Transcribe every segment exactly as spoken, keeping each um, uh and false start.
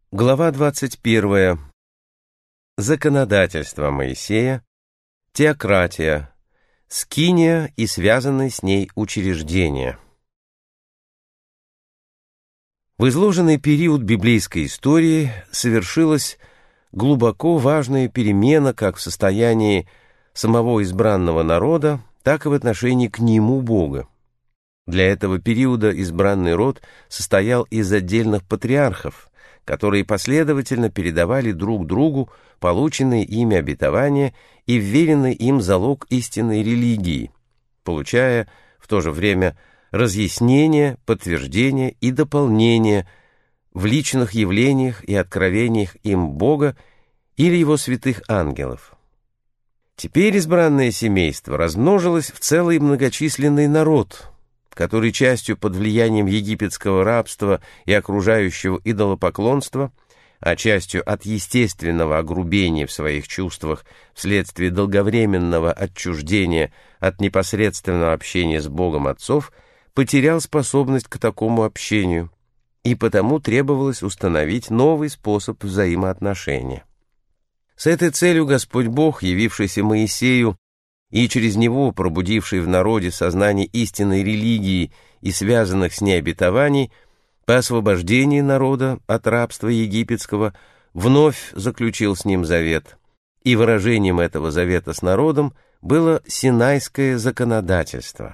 Глава двадцать первая. Законодательство Моисея, теократия, скиния и связанные с ней учреждения. В изложенный период библейской истории совершилась глубоко важная перемена как в состоянии самого избранного народа, так и в отношении к нему Бога. Для этого периода избранный род состоял из отдельных патриархов, которые последовательно передавали друг другу полученные ими обетования и вверенный им залог истинной религии, получая в то же время разъяснение, подтверждение и дополнение в личных явлениях и откровениях им Бога или Его святых ангелов. Теперь избранное семейство размножилось в целый многочисленный народ, который частью под влиянием египетского рабства и окружающего идолопоклонства, а частью от естественного огрубения в своих чувствах вследствие долговременного отчуждения от непосредственного общения с Богом отцов, потерял способность к такому общению, и потому требовалось установить новый способ взаимоотношения. С этой целью Господь Бог, явившийся Моисею и через него пробудивший в народе сознание истинной религии и связанных с ней обетований, по освобождении народа от рабства египетского вновь заключил с ним завет, и выражением этого завета с народом было Синайское законодательство.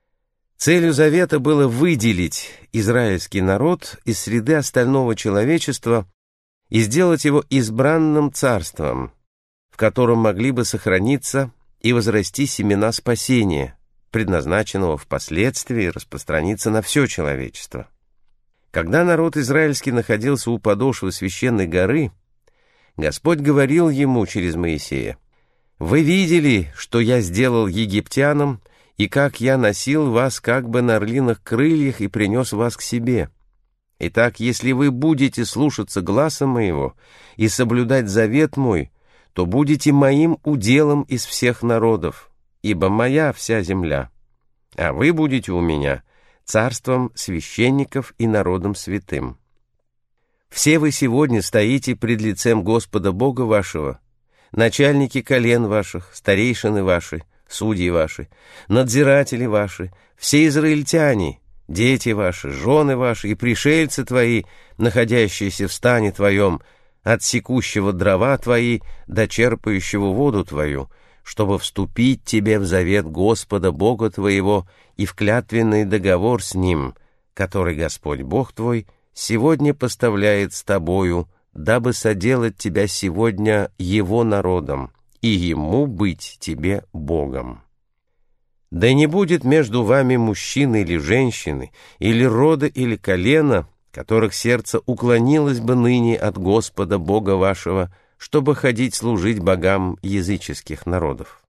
Целью завета было выделить израильский народ из среды остального человечества и сделать его избранным царством, в котором могли бы сохраниться и возрасти семена спасения, предназначенного впоследствии распространиться на все человечество. Когда народ израильский находился у подошвы священной горы, Господь говорил ему через Моисея: «Вы видели, что я сделал египтянам, и как я носил вас как бы на орлиных крыльях и принес вас к себе. Итак, если вы будете слушаться гласа моего и соблюдать завет мой, то будете моим уделом из всех народов, ибо моя вся земля, а вы будете у меня царством священников и народом святым. Все вы сегодня стоите пред лицем Господа Бога вашего, начальники колен ваших, старейшины ваши, судьи ваши, надзиратели ваши, все израильтяне, дети ваши, жены ваши и пришельцы твои, находящиеся в стане твоем, от секущего дрова твои до черпающего воду твою, чтобы вступить тебе в завет Господа Бога твоего и в клятвенный договор с Ним, который Господь Бог твой сегодня поставляет с тобою, дабы соделать тебя сегодня Его народом и Ему быть тебе Богом. Да не будет между вами мужчины или женщины, или рода, или колена, которых сердце уклонилось бы ныне от Господа Бога вашего, чтобы ходить служить богам языческих народов».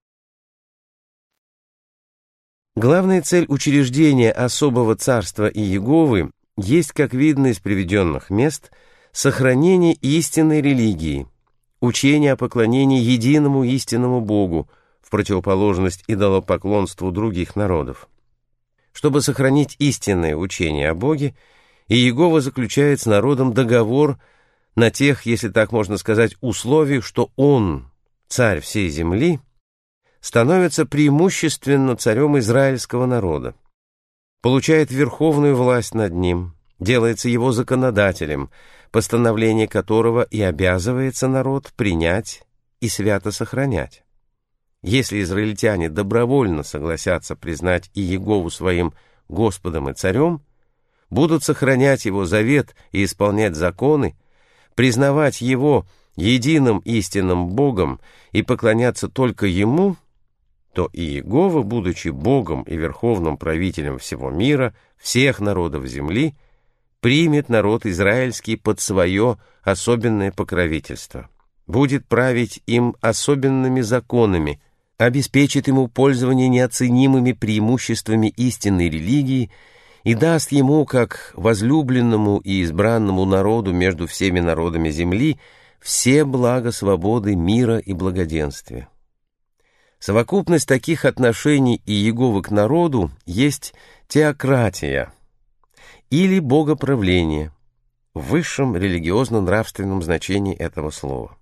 Главная цель учреждения особого царства Иеговы есть, как видно из приведенных мест, сохранение истинной религии, учение о поклонении единому истинному Богу, в противоположность идолопоклонству других народов. Чтобы сохранить истинное учение о Боге, Иегова заключает с народом договор на тех, если так можно сказать, условиях, что Он, царь всей земли, становится преимущественно царем израильского народа, получает верховную власть над ним, делается его законодателем, постановление которого и обязывается народ принять и свято сохранять. Если израильтяне добровольно согласятся признать Иегову своим Господом и царем, будут сохранять Его завет и исполнять законы, признавать Его единым истинным Богом и поклоняться только Ему, то Иегова, будучи Богом и верховным правителем всего мира, всех народов земли, примет народ израильский под свое особенное покровительство, будет править им особенными законами, обеспечит ему пользование неоценимыми преимуществами истинной религии и даст ему, как возлюбленному и избранному народу между всеми народами земли, все блага свободы, мира и благоденствия. Совокупность таких отношений Иеговы к народу есть теократия или богоправление, в высшем религиозно-нравственном значении этого слова.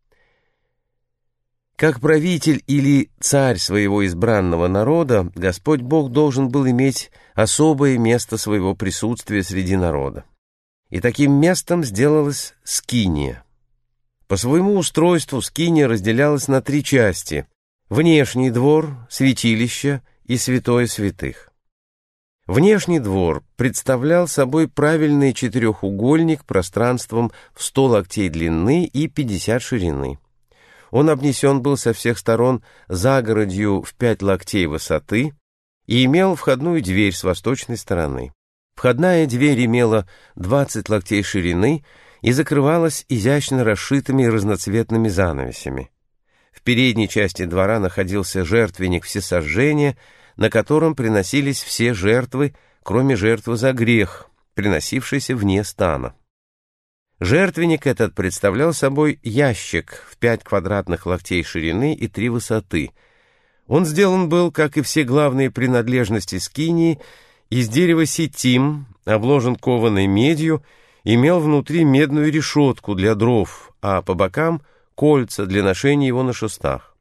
Как правитель или царь своего избранного народа, Господь Бог должен был иметь особое место своего присутствия среди народа. И таким местом сделалась скиния. По своему устройству скиния разделялась на три части: внешний двор, святилище и святое святых. Внешний двор представлял собой правильный четырехугольник пространством в сто локтей длины и пятьдесят ширины. Он обнесен был со всех сторон загородью в пять локтей высоты и имел входную дверь с восточной стороны. Входная дверь имела двадцать локтей ширины и закрывалась изящно расшитыми разноцветными занавесями. В передней части двора находился жертвенник всесожжения, на котором приносились все жертвы, кроме жертвы за грех, приносившейся вне стана. Жертвенник этот представлял собой ящик в пять квадратных локтей ширины и три высоты. Он сделан был, как и все главные принадлежности скинии, из дерева ситим, обложен кованой медью, имел внутри медную решетку для дров, а по бокам — кольца для ношения его на шестах.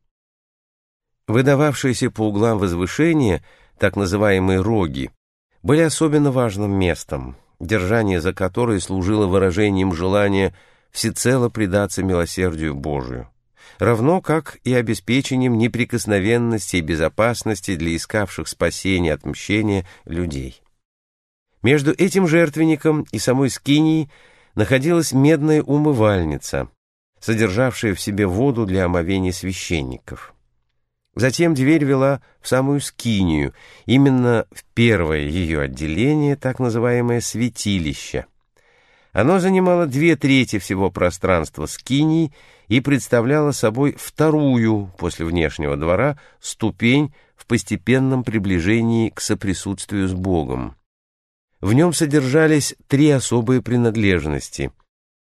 Выдававшиеся по углам возвышения, так называемые роги, были особенно важным местом, держание за которое служило выражением желания всецело предаться милосердию Божию, равно как и обеспечением неприкосновенности и безопасности для искавших спасения от мщения людей. Между этим жертвенником и самой скинией находилась медная умывальница, содержавшая в себе воду для омовения священников. Затем дверь вела в самую скинию, именно в первое ее отделение, так называемое святилище. Оно занимало две трети всего пространства скинии и представляло собой вторую, после внешнего двора, ступень в постепенном приближении к соприсутствию с Богом. В нем содержались три особые принадлежности: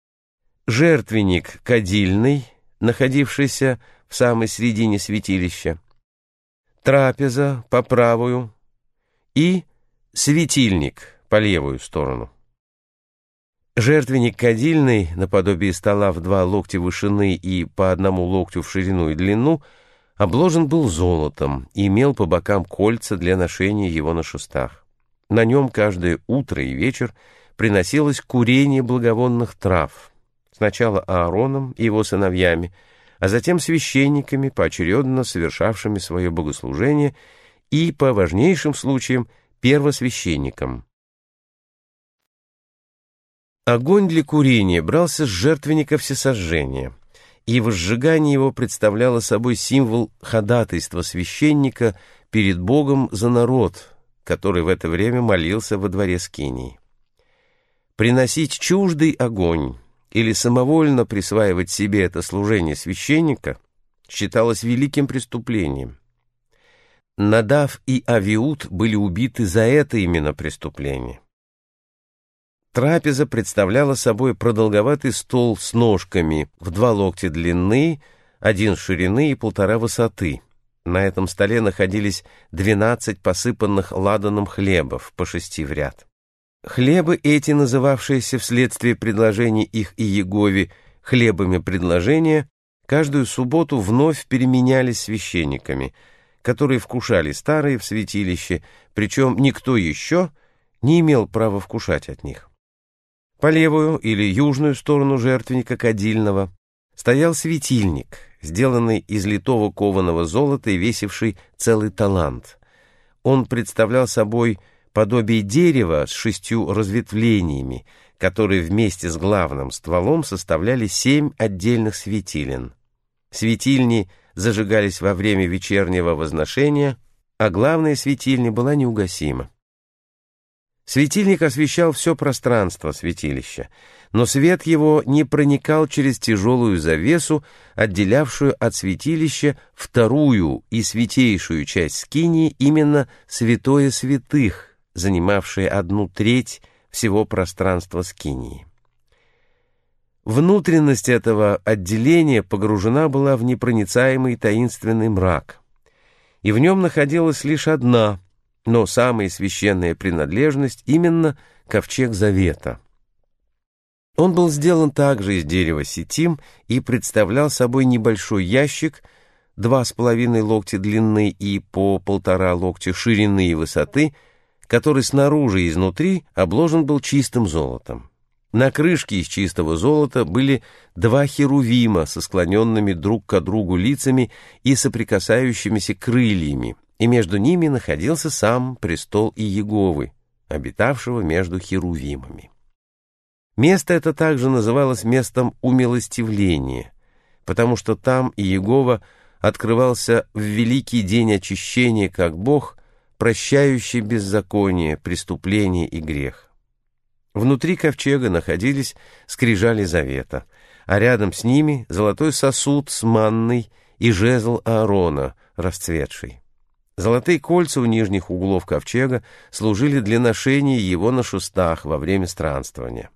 жертвенник кадильный, находившийся в самой середине святилища, трапеза по правую и светильник по левую сторону. Жертвенник кадильный, наподобие стола в два локтя вышины и по одному локтю в ширину и длину, обложен был золотом и имел по бокам кольца для ношения его на шестах. На нем каждое утро и вечер приносилось курение благовонных трав, сначала Аароном и его сыновьями, а затем священниками, поочередно совершавшими свое богослужение, и, по важнейшим случаям, первосвященником. Огонь для курения брался с жертвенника всесожжения, и возжигание его представляло собой символ ходатайства священника перед Богом за народ, который в это время молился во дворе скинии. Приносить чуждый огонь или самовольно присваивать себе это служение священника считалось великим преступлением. Надав и Авиуд были убиты за это именно преступление. Трапеза представляла собой продолговатый стол с ножками в два локтя длины, один ширины и полтора высоты. На этом столе находились двенадцать посыпанных ладаном хлебов, по шести в ряд. Хлебы эти, называвшиеся вследствие предложений их Иегове хлебами предложения, каждую субботу вновь переменялись священниками, которые вкушали старые в святилище, причем никто еще не имел права вкушать от них. По левую или южную сторону жертвенника кадильного стоял светильник, сделанный из литого кованого золота и весивший целый талант. Он представлял собой подобие дерева с шестью разветвлениями, которые вместе с главным стволом составляли семь отдельных светилен. Светильни зажигались во время вечернего возношения, а главная светильня была неугасима. Светильник освещал все пространство святилища, но свет его не проникал через тяжелую завесу, отделявшую от святилища вторую и святейшую часть скинии, именно святое святых, занимавшее одну треть всего пространства скинии. Внутренность этого отделения погружена была в непроницаемый таинственный мрак, и в нем находилась лишь одна, но самая священная принадлежность, именно ковчег завета. Он был сделан также из дерева ситим и представлял собой небольшой ящик, два с половиной локтя длины и по полтора локтя ширины и высоты, который снаружи и изнутри обложен был чистым золотом. На крышке из чистого золота были два херувима со склоненными друг к другу лицами и соприкасающимися крыльями, и между ними находился сам престол Иеговы, обитавшего между херувимами. Место это также называлось местом умилостивления, потому что там Иегова открывался в великий день очищения как Бог, прощающий беззаконие, преступление и грех. Внутри ковчега находились скрижали завета, а рядом с ними золотой сосуд с манной и жезл Аарона, расцветший. Золотые кольца у нижних углов ковчега служили для ношения его на шестах во время странствования.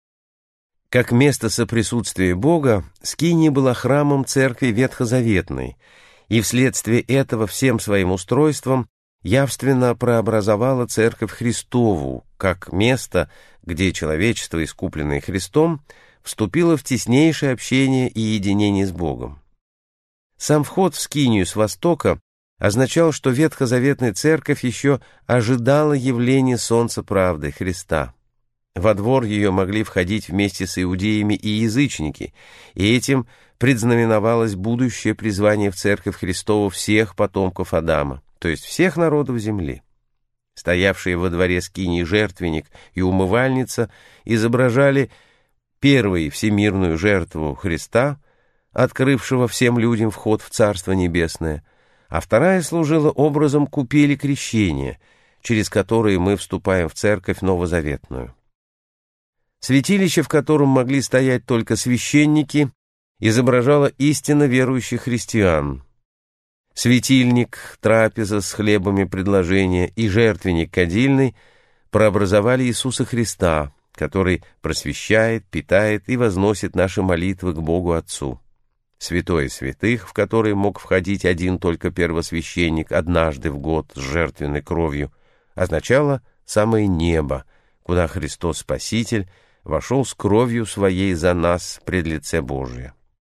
Как место соприсутствия Бога, скиния была храмом церкви ветхозаветной, и вследствие этого всем своим устройством явственно прообразовала церковь Христову, как место, где человечество, искупленное Христом, вступило в теснейшее общение и единение с Богом. Сам вход в скинию с востока означал, что ветхозаветная церковь еще ожидала явления солнца правды Христа. Во двор ее могли входить вместе с иудеями и язычники, и этим предзнаменовалось будущее призвание в церковь Христову всех потомков Адама, то есть всех народов земли. Стоявшие во дворе скинии жертвенник и умывальница изображали первую всемирную жертву Христа, открывшего всем людям вход в Царство Небесное, а вторая служила образом купели крещения, через которые мы вступаем в церковь новозаветную. Святилище, в котором могли стоять только священники, изображало истинно верующих христиан. Светильник, трапеза с хлебами предложения и жертвенник кадильный прообразовали Иисуса Христа, который просвещает, питает и возносит наши молитвы к Богу Отцу. Святое святых, в который мог входить один только первосвященник однажды в год с жертвенной кровью, означало самое небо, куда Христос Спаситель вошел с кровью своей за нас пред лице Божие.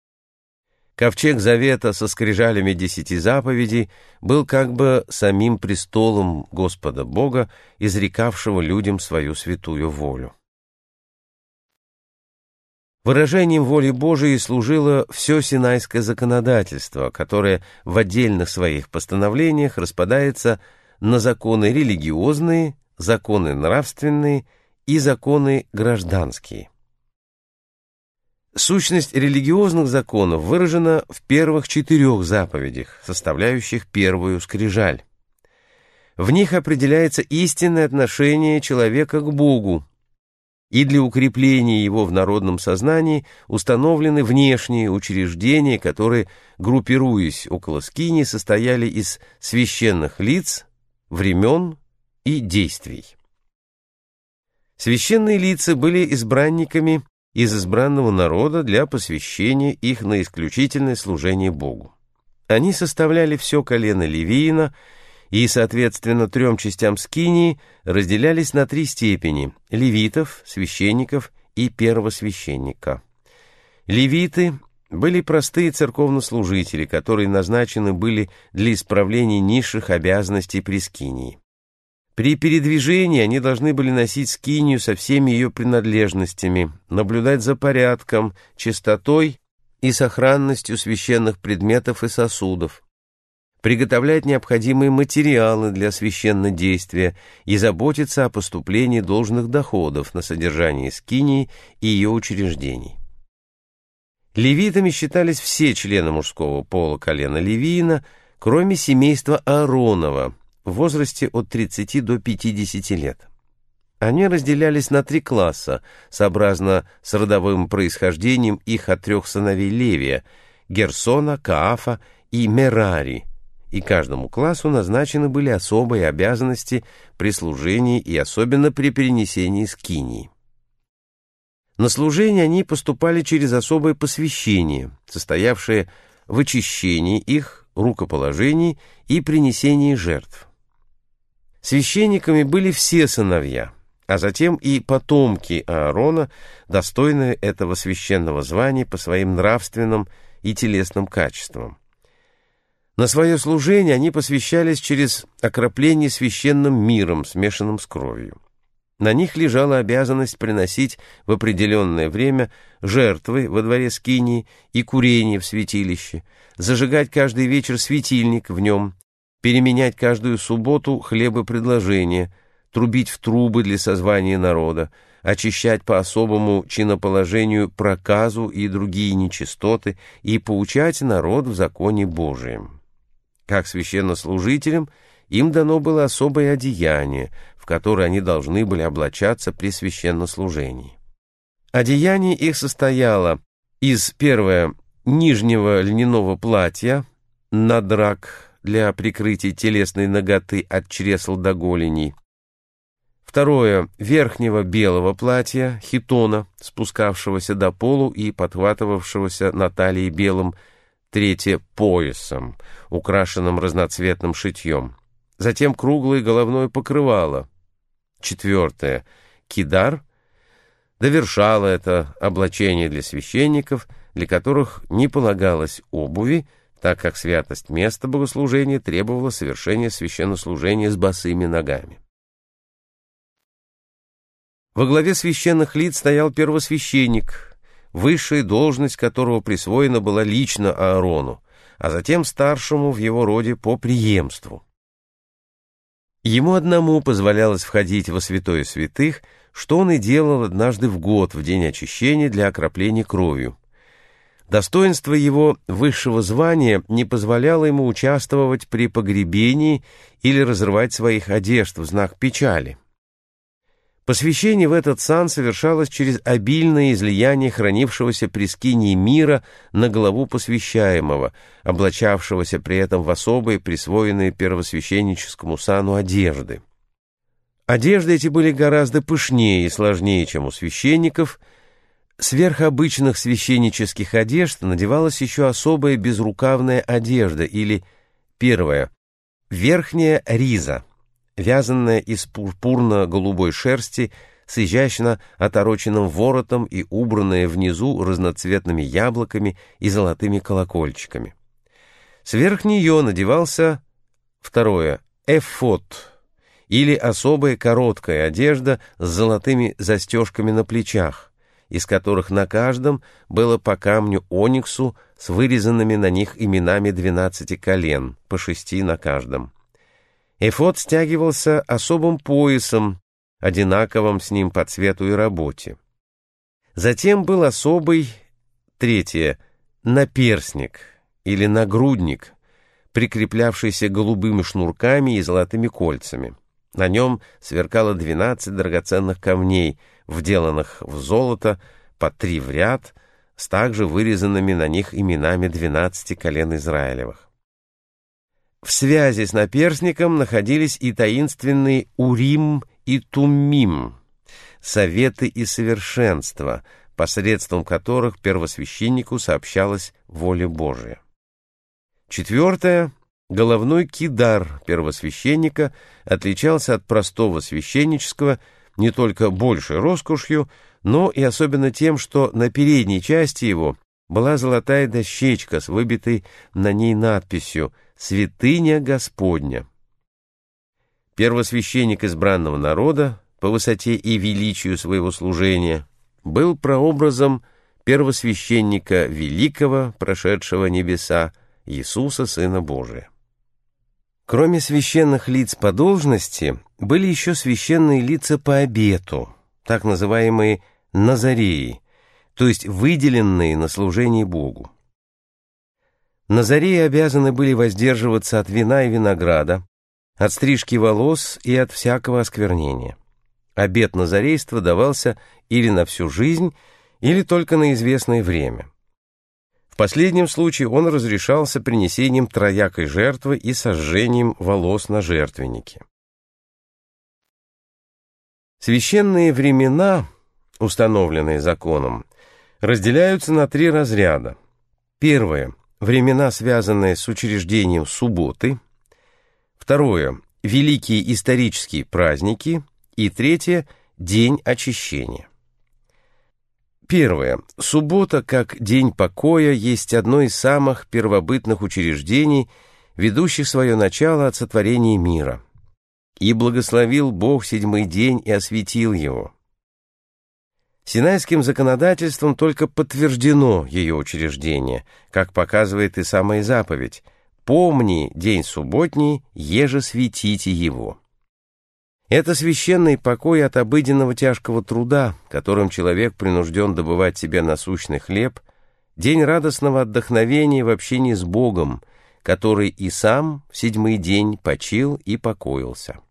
Ковчег Завета со скрижалями десяти заповедей был как бы самим престолом Господа Бога, изрекавшего людям свою святую волю. Выражением воли Божией служило все синайское законодательство, которое в отдельных своих постановлениях распадается на законы религиозные, законы нравственные и законы гражданские. Сущность религиозных законов выражена в первых четырех заповедях, составляющих первую скрижаль. В них определяется истинное отношение человека к Богу, и для укрепления его в народном сознании установлены внешние учреждения, которые, группируясь около скинии, состояли из священных лиц, времен и действий. Священные лица были избранниками из избранного народа для посвящения их на исключительное служение Богу. Они составляли все колено Левиина и, соответственно, трем частям скинии разделялись на три степени – левитов, священников и первосвященника. Левиты были простые церковнослужители, которые назначены были для исправления низших обязанностей при скинии. При передвижении они должны были носить скинию со всеми ее принадлежностями, наблюдать за порядком, чистотой и сохранностью священных предметов и сосудов, приготовлять необходимые материалы для священнодействия и заботиться о поступлении должных доходов на содержание скинии и ее учреждений. Левитами считались все члены мужского пола колена Левиина, кроме семейства Ааронова, в возрасте от тридцати до пятидесяти лет. Они разделялись на три класса, сообразно с родовым происхождением их от трех сыновей Левия – Герсона, Каафа и Мерари, и каждому классу назначены были особые обязанности при служении и особенно при перенесении скинии. На служение они поступали через особое посвящение, состоявшее в очищении их, рукоположении и принесении жертв. Священниками были все сыновья, а затем и потомки Аарона, достойные этого священного звания по своим нравственным и телесным качествам. На свое служение они посвящались через окропление священным миром, смешанным с кровью. На них лежала обязанность приносить в определенное время жертвы во дворе скинии и курение в святилище, зажигать каждый вечер светильник в нем, переменять каждую субботу хлебопредложения, трубить в трубы для созвания народа, очищать по особому чиноположению проказу и другие нечистоты и поучать народ в законе Божием. Как священнослужителям им дано было особое одеяние, в которое они должны были облачаться при священнослужении. Одеяние их состояло из, первое, нижнего льняного платья, надрак для прикрытия телесной наготы от чресл до голеней, второе, верхнего белого платья, хитона, спускавшегося до полу и подхватывавшегося на талии белым, третье, поясом, украшенным разноцветным шитьем, затем круглое головное покрывало, четвертое, кидар, довершало это облачение для священников, для которых не полагалось обуви, так как святость места богослужения требовала совершения священнослужения с босыми ногами. Во главе священных лиц стоял первосвященник, высшая должность которого присвоена была лично Аарону, а затем старшему в его роде по преемству. Ему одному позволялось входить во святое святых, что он и делал однажды в год в день очищения для окропления кровью. Достоинство его высшего звания не позволяло ему участвовать при погребении или разрывать своих одежд в знак печали. Посвящение в этот сан совершалось через обильное излияние хранившегося при скинии мира на голову посвящаемого, облачавшегося при этом в особые, присвоенные первосвященническому сану одежды. Одежды эти были гораздо пышнее и сложнее, чем у священников. Сверх обычных священнических одежд надевалась еще особая безрукавная одежда или, первое, верхняя риза, вязанная из пурпурно-голубой шерсти с изящно отороченным воротом и убранная внизу разноцветными яблоками и золотыми колокольчиками. Сверх нее надевался, второе, эфод, или особая короткая одежда с золотыми застежками на плечах, из которых на каждом было по камню ониксу с вырезанными на них именами двенадцати колен, по шести на каждом. Эфод стягивался особым поясом, одинаковым с ним по цвету и работе. Затем был особый, третье, наперстник или нагрудник, прикреплявшийся голубыми шнурками и золотыми кольцами. На нем сверкало двенадцать драгоценных камней, вделанных в золото по три в ряд, с также вырезанными на них именами двенадцати колен Израилевых. В связи с наперстником находились и таинственные Урим и Туммим, советы и совершенства, посредством которых первосвященнику сообщалась воля Божия. Четвертое. Головной кидар первосвященника отличался от простого священнического не только большей роскошью, но и особенно тем, что на передней части его была золотая дощечка с выбитой на ней надписью «Святыня Господня». Первосвященник избранного народа, по высоте и величию своего служения, был прообразом первосвященника великого, прошедшего небеса, Иисуса, Сына Божия. Кроме священных лиц по должности, были еще священные лица по обету, так называемые назареи, то есть выделенные на служение Богу. Назареи обязаны были воздерживаться от вина и винограда, от стрижки волос и от всякого осквернения. Обет назарейства давался или на всю жизнь, или только на известное время. В последнем случае он разрешался принесением троякой жертвы и сожжением волос на жертвеннике. Священные времена, установленные законом, разделяются на три разряда. Первое – времена, связанные с учреждением субботы. Второе – великие исторические праздники. И третье – День очищения. Первое. Суббота, как день покоя, есть одно из самых первобытных учреждений, ведущих свое начало от сотворения мира. «И благословил Бог седьмой день и осветил его». Синайским законодательством только подтверждено ее учреждение, как показывает и самая заповедь: «Помни день субботний, еже светите его». Это священный покой от обыденного тяжкого труда, которым человек принужден добывать себе насущный хлеб, день радостного отдохновения в общении с Богом, который и сам в седьмой день почил и покоился.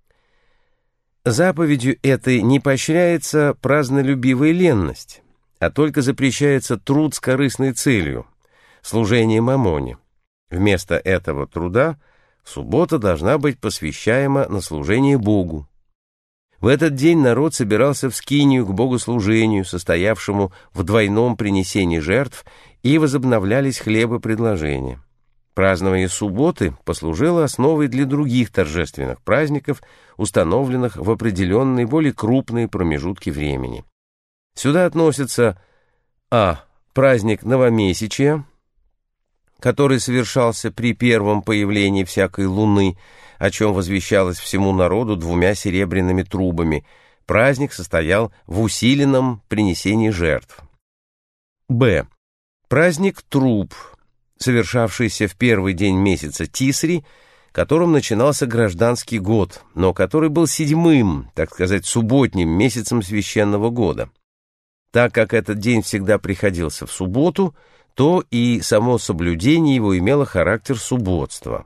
Заповедью этой не поощряется празднолюбивая ленность, а только запрещается труд с корыстной целью — служение мамоне. Вместо этого труда суббота должна быть посвящаема на служение Богу. В этот день народ собирался в скинию к богослужению, состоявшему в двойном принесении жертв, и возобновлялись хлебопредложения. Празднование субботы послужило основой для других торжественных праздников, установленных в определенные более крупные промежутки времени. Сюда относятся а. праздник новомесячия, который совершался при первом появлении всякой луны, о чем возвещалось всему народу двумя серебряными трубами. Праздник состоял в усиленном принесении жертв. б. праздник труб, совершавшийся в первый день месяца Тисри, которым начинался гражданский год, но который был седьмым, так сказать, субботним месяцем священного года. Так как этот день всегда приходился в субботу, то и само соблюдение его имело характер субботства.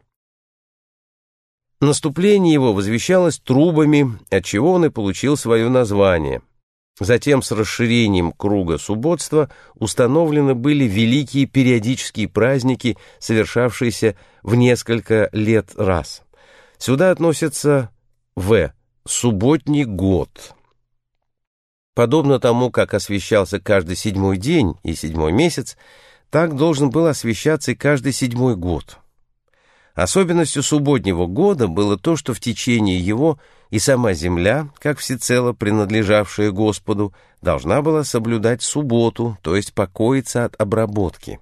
Наступление его возвещалось трубами, отчего он и получил свое название. Затем с расширением круга субботства установлены были великие периодические праздники, совершавшиеся в несколько лет раз. Сюда относятся в. субботний год. Подобно тому, как освящался каждый седьмой день и седьмой месяц, так должен был освящаться и каждый седьмой год. Особенностью субботнего года было то, что в течение его и сама земля, как всецело принадлежавшая Господу, должна была соблюдать субботу, то есть покоиться от обработки.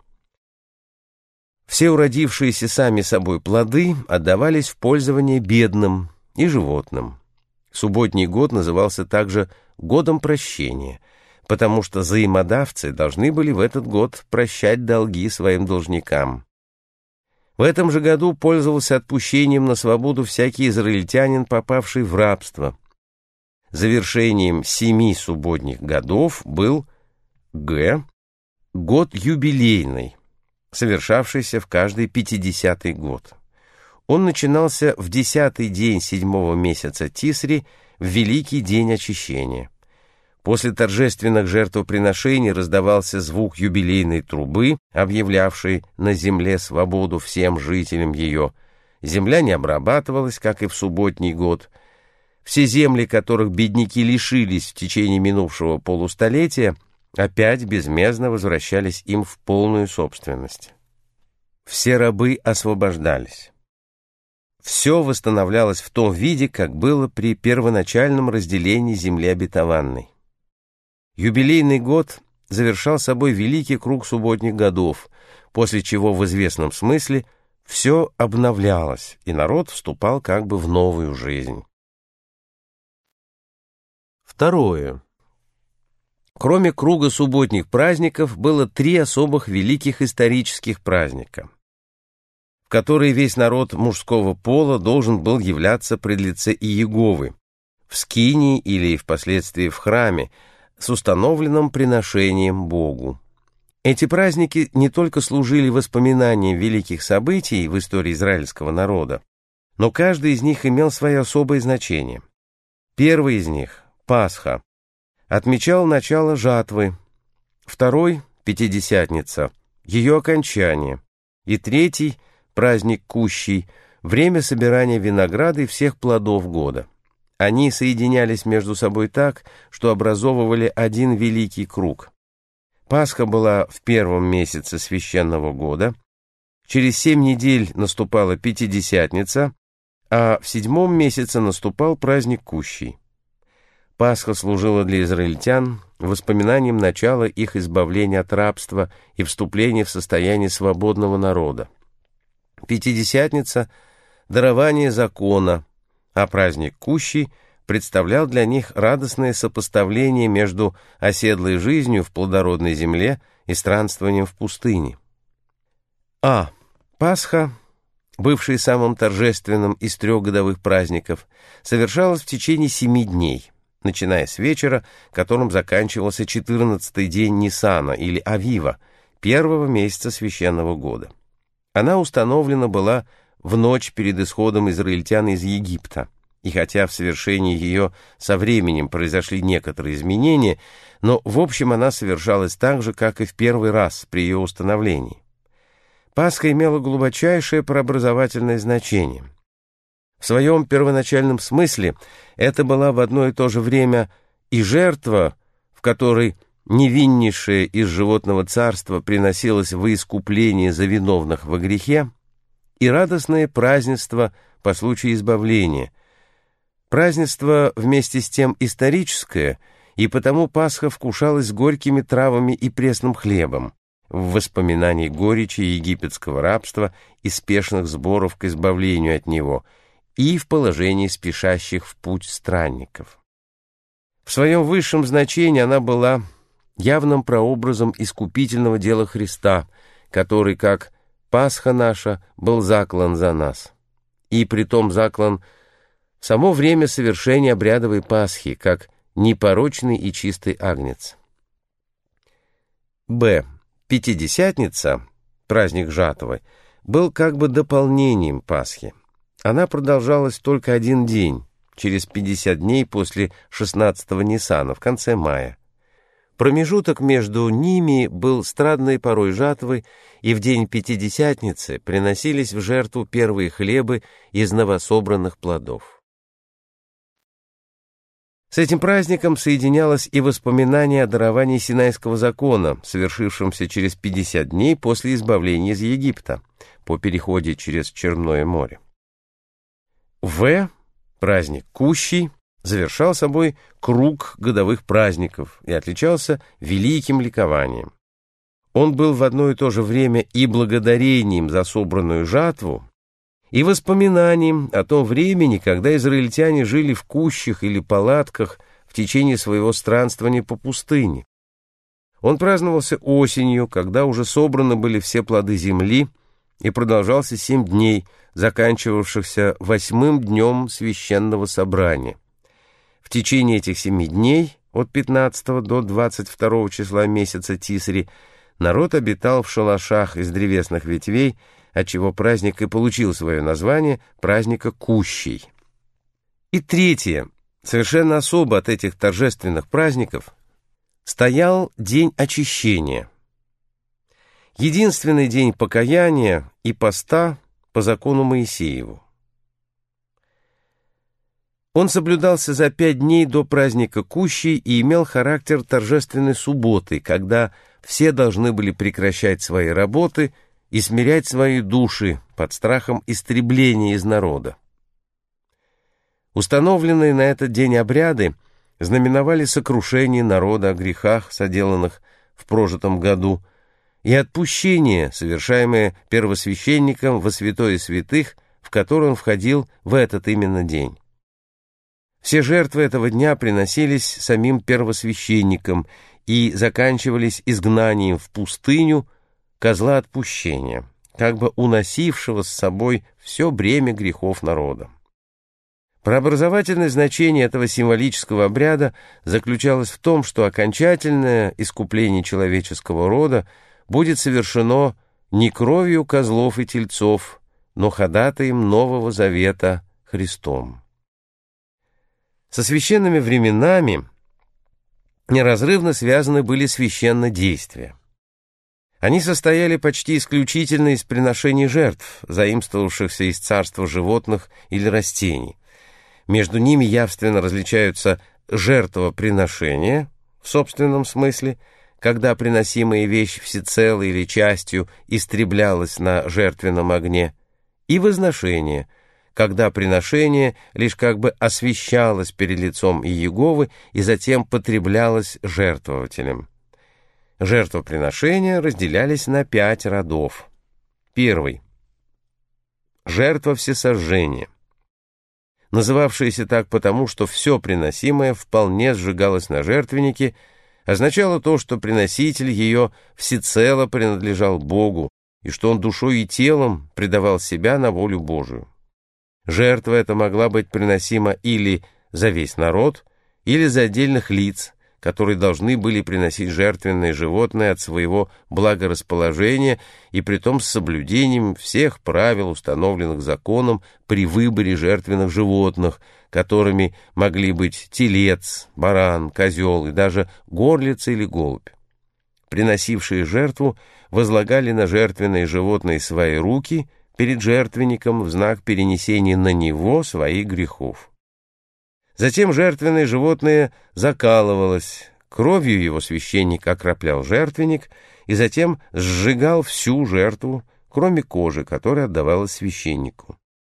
Все уродившиеся сами собой плоды отдавались в пользование бедным и животным. Субботний год назывался также годом прощения, потому что взаимодавцы должны были в этот год прощать долги своим должникам. В этом же году пользовался отпущением на свободу всякий израильтянин, попавший в рабство. Завершением семи субботних годов был г. год юбилейный, совершавшийся в каждый пятидесятый год. Он начинался в десятый день седьмого месяца Тисри, в великий день очищения. После торжественных жертвоприношений раздавался звук юбилейной трубы, объявлявшей на земле свободу всем жителям ее. Земля не обрабатывалась, как и в субботний год. Все земли, которых бедняки лишились в течение минувшего полустолетия, опять безмездно возвращались им в полную собственность. Все рабы освобождались. Все восстановлялось в том виде, как было при первоначальном разделении земли обетованной. Юбилейный год завершал собой великий круг субботних годов, после чего в известном смысле все обновлялось, и народ вступал как бы в новую жизнь. Второе. Кроме круга субботних праздников было три особых великих исторических праздника, в которые весь народ мужского пола должен был являться пред лице Иеговы, в скинии или впоследствии в храме, с установленным приношением Богу. Эти праздники не только служили воспоминанием великих событий в истории израильского народа, но каждый из них имел свое особое значение. Первый из них, Пасха, отмечал начало жатвы, второй, Пятидесятница, ее окончание, и третий, праздник Кущий, время собирания винограда и всех плодов года. Они соединялись между собой так, что образовывали один великий круг. Пасха была в первом месяце священного года, через семь недель наступала Пятидесятница, а в седьмом месяце наступал праздник Кущий. Пасха служила для израильтян воспоминанием начала их избавления от рабства и вступления в состояние свободного народа. Пятидесятница — дарование закона, а праздник Кущей представлял для них радостное сопоставление между оседлой жизнью в плодородной земле и странствованием в пустыне. А. Пасха, бывшая самым торжественным из трех годовых праздников, совершалась в течение семи дней, начиная с вечера, которым заканчивался четырнадцатый день Нисана или Авива, первого месяца священного года. Она установлена была в ночь перед исходом израильтян из Египта, и хотя в совершении ее со временем произошли некоторые изменения, но в общем она совершалась так же, как и в первый раз при ее установлении. Пасха имела глубочайшее преобразовательное значение. В своем первоначальном смысле это была в одно и то же время и жертва, в которой невиннейшее из животного царства приносилось во искупление за виновных во грехе, и радостное празднество по случаю избавления. Празднество вместе с тем историческое, и потому Пасха вкушалась горькими травами и пресным хлебом, в воспоминании горечи египетского рабства и спешных сборов к избавлению от него, и в положении спешащих в путь странников. В своем высшем значении она была явным прообразом искупительного дела Христа, который, как Пасха наша, был заклан за нас, и притом заклан в само время совершения обрядовой Пасхи, как непорочный и чистый агнец. Б. Пятидесятница, праздник жатвы, был как бы дополнением Пасхи. Она продолжалась только один день, через пятьдесят дней после шестнадцатого Нисана, в конце мая. Промежуток между ними был страдной порой жатвы, и в день Пятидесятницы приносились в жертву первые хлебы из новособранных плодов. С этим праздником соединялось и воспоминание о даровании Синайского закона, совершившемся через пятьдесят дней после избавления из Египта, по переходе через Черное море. В. Праздник Кущей завершал собой круг годовых праздников и отличался великим ликованием. Он был в одно и то же время и благодарением за собранную жатву, и воспоминанием о том времени, когда израильтяне жили в кущах или палатках в течение своего странствования по пустыне. Он праздновался осенью, когда уже собраны были все плоды земли, и продолжался семь дней, заканчивавшихся восьмым днем священного собрания. В течение этих семи дней, от пятнадцатого до двадцать второго числа месяца Тисри, народ обитал в шалашах из древесных ветвей, отчего праздник и получил свое название праздника Кущей. И третье, совершенно особо от этих торжественных праздников, стоял день очищения. Единственный день покаяния и поста по закону Моисееву. Он соблюдался за пять дней до праздника Кущей и имел характер торжественной субботы, когда все должны были прекращать свои работы и смирять свои души под страхом истребления из народа. Установленные на этот день обряды знаменовали сокрушение народа о грехах, соделанных в прожитом году, и отпущение, совершаемое первосвященником во святое святых, в который он входил в этот именно день. Все жертвы этого дня приносились самим первосвященником и заканчивались изгнанием в пустыню козла отпущения, как бы уносившего с собой все бремя грехов народа. Преобразовательное значение этого символического обряда заключалось в том, что окончательное искупление человеческого рода будет совершено не кровью козлов и тельцов, но ходатаем Нового Завета Христом. Со священными временами неразрывно связаны были священнодействия. Они состояли почти исключительно из приношений жертв, заимствовавшихся из царства животных или растений. Между ними явственно различаются жертвоприношения, в собственном смысле, когда приносимая вещь всецело или частью истреблялась на жертвенном огне, и возношения, когда приношение лишь как бы освящалось перед лицом Иеговы и затем потреблялось жертвователем. Жертвоприношения разделялись на пять родов. Первый. Жертва всесожжения, называвшаяся так потому, что все приносимое вполне сжигалось на жертвеннике, означало то, что приноситель ее всецело принадлежал Богу и что он душой и телом предавал себя на волю Божию. Жертва эта могла быть приносима или за весь народ, или за отдельных лиц, которые должны были приносить жертвенное животное от своего благорасположения и притом с соблюдением всех правил, установленных законом при выборе жертвенных животных, которыми могли быть телец, баран, козел и даже горлица или голубь. Приносившие жертву возлагали на жертвенное животное свои руки перед жертвенником в знак перенесения на него своих грехов. Затем жертвенное животное закалывалось, кровью его священник окроплял жертвенник и затем сжигал всю жертву, кроме кожи, которая отдавалась священнику.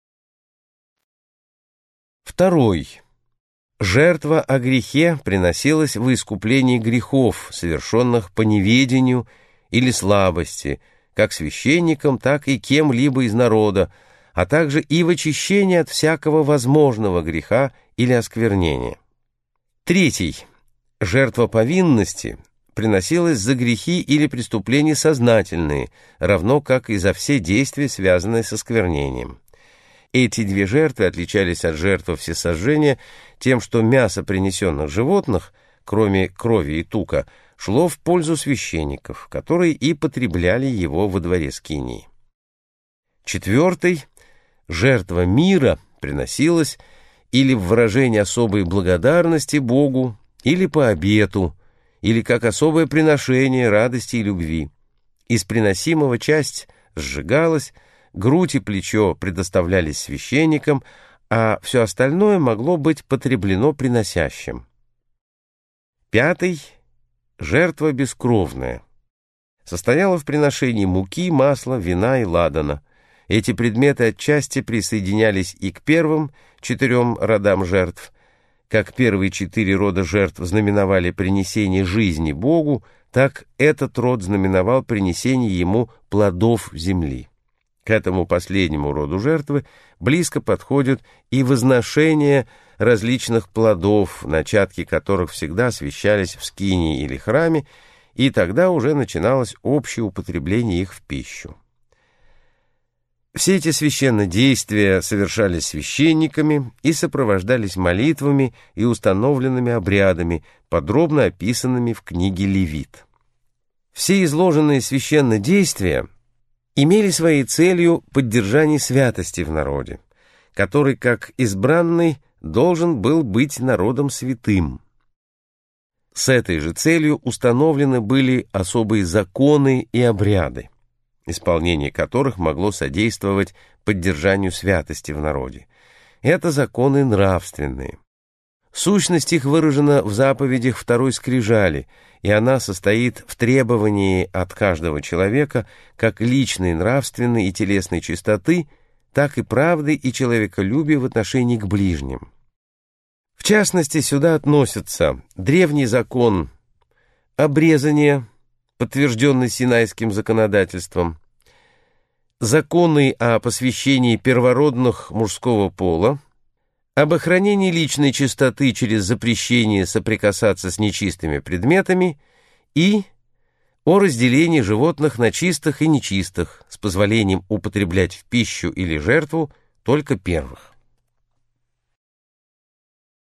Второй. Жертва о грехе приносилась в искуплении грехов, совершенных по неведению или слабости, как священником, так и кем-либо из народа, а также и в очищении от всякого возможного греха или осквернения. Третий. Жертва повинности приносилась за грехи или преступления сознательные, равно как и за все действия, связанные с осквернением. Эти две жертвы отличались от жертвы всесожжения тем, что мясо принесенных животных, кроме крови и тука, шло в пользу священников, которые и потребляли его во дворе скинии. Четвертый. Жертва мира приносилась или в выражение особой благодарности Богу, или по обету, или как особое приношение радости и любви. Из приносимого часть сжигалась, грудь и плечо предоставлялись священникам, а все остальное могло быть потреблено приносящим. Пятый. Жертва бескровная. Состояла в приношении муки, масла, вина и ладана. Эти предметы отчасти присоединялись и к первым четырем родам жертв. Как первые четыре рода жертв знаменовали принесение жизни Богу, так этот род знаменовал принесение ему плодов земли. К этому последнему роду жертвы близко подходят и возношения различных плодов, начатки которых всегда освящались в скинии или храме, и тогда уже начиналось общее употребление их в пищу. Все эти священнодействия совершались священниками и сопровождались молитвами и установленными обрядами, подробно описанными в книге Левит. Все изложенные священнодействия имели своей целью поддержание святости в народе, который, как избранный, должен был быть народом святым. С этой же целью установлены были особые законы и обряды, исполнение которых могло содействовать поддержанию святости в народе. Это законы нравственные. Сущность их выражена в заповедях второй скрижали, и она состоит в требовании от каждого человека как личной нравственной и телесной чистоты, так и правды и человеколюбия в отношении к ближним. В частности, сюда относятся древний закон обрезания, подтвержденный Синайским законодательством, законы о посвящении первородных мужского пола, об охранении личной чистоты через запрещение соприкасаться с нечистыми предметами и о разделении животных на чистых и нечистых с позволением употреблять в пищу или жертву только первых.